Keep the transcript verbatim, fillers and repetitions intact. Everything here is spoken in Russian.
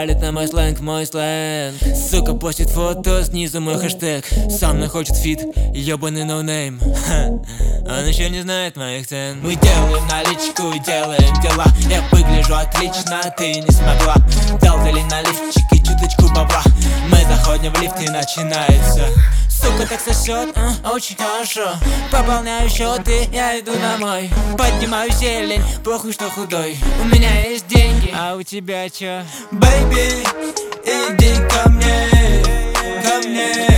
палит на мой сленг, мой сленг. Сука постит фото, снизу мой хэштег. Со мной хочет фит, ёбаный ноунейм. Он еще не знает моих цен. Мы делаем наличку и делаем дела. Я выгляжу отлично, ты не смогла. Дал дали на лифчик и чуточку бабла. Мы заходим в лифт и начинается. Сука, так сосет, а, очень хорошо. Пополняю счеты, я иду домой. Поднимаю зелень, похуй, что худой. У меня есть деньги, а у тебя чё? Бэйби, иди ко мне, ко мне.